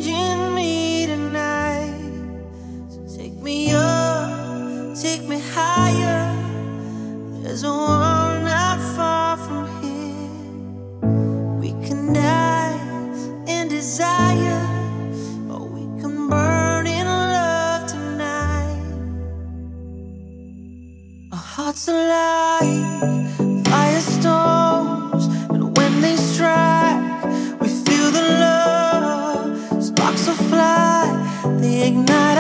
changing me tonight. So take me up, take me higher. There's a world not far from here. We can die in desire, or we can burn in love tonight. Our hearts alive, firestorms, and when they strike, we feel the love. Sparks will fly, they ignite.